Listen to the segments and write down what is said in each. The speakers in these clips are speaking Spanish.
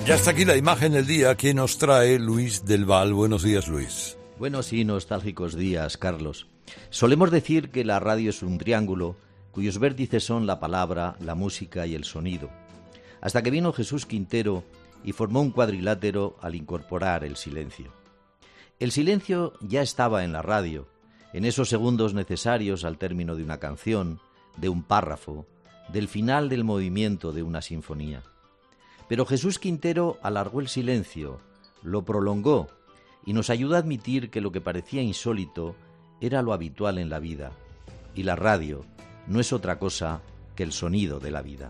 Ya está aquí la imagen del día que nos trae Luis del Val. Buenos días, Luis. Buenos y nostálgicos días, Carlos. Solemos decir que la radio es un triángulo cuyos vértices son la palabra, la música y el sonido. Hasta que vino Jesús Quintero y formó un cuadrilátero al incorporar el silencio. El silencio ya estaba en la radio, en esos segundos necesarios al término de una canción, de un párrafo, del final del movimiento de una sinfonía. Pero Jesús Quintero alargó el silencio, lo prolongó y nos ayudó a admitir que lo que parecía insólito era lo habitual en la vida, y la radio no es otra cosa que el sonido de la vida.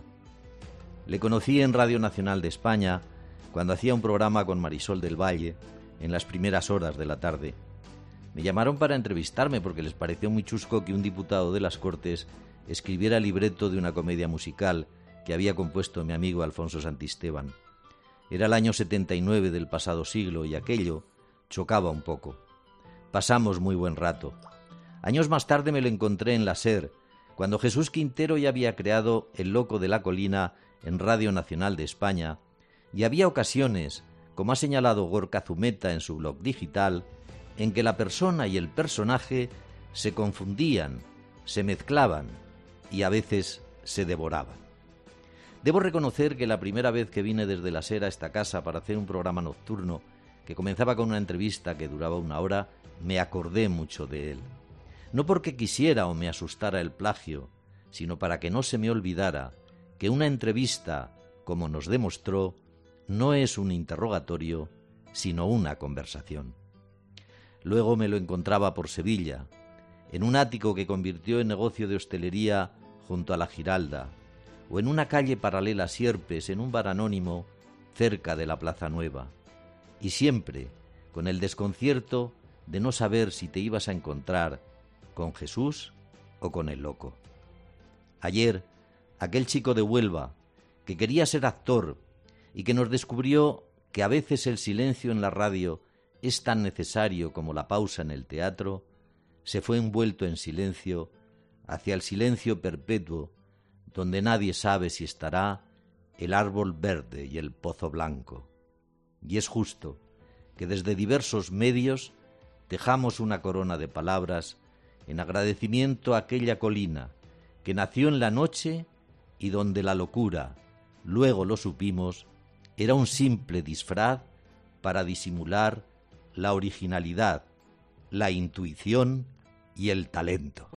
Le conocí en Radio Nacional de España cuando hacía un programa con Marisol del Valle en las primeras horas de la tarde. Me llamaron para entrevistarme porque les pareció muy chusco que un diputado de las Cortes escribiera el libreto de una comedia musical que había compuesto mi amigo Alfonso Santisteban. Era el año 79 del pasado siglo y aquello chocaba un poco. Pasamos muy buen rato. Años más tarde me lo encontré en la SER, cuando Jesús Quintero ya había creado El Loco de la Colina en Radio Nacional de España, y había ocasiones, como ha señalado Gorka Zumeta en su blog digital, en que la persona y el personaje se confundían, se mezclaban y a veces se devoraban. Debo reconocer que la primera vez que vine desde la SER a esta casa para hacer un programa nocturno que comenzaba con una entrevista que duraba 1 hora, me acordé mucho de él. No porque quisiera o me asustara el plagio, sino para que no se me olvidara que una entrevista, como nos demostró, no es un interrogatorio, sino una conversación. Luego me lo encontraba por Sevilla, en un ático que convirtió en negocio de hostelería junto a la Giralda, o en una calle paralela a Sierpes, en un bar anónimo cerca de la Plaza Nueva, y siempre con el desconcierto de no saber si te ibas a encontrar con Jesús o con el loco. Ayer, aquel chico de Huelva, que quería ser actor y que nos descubrió que a veces el silencio en la radio es tan necesario como la pausa en el teatro, se fue envuelto en silencio hacia el silencio perpetuo, donde nadie sabe si estará el árbol verde y el pozo blanco. Y es justo que desde diversos medios tejamos una corona de palabras en agradecimiento a aquella colina que nació en la noche y donde la locura, luego lo supimos, era un simple disfraz para disimular la originalidad, la intuición y el talento.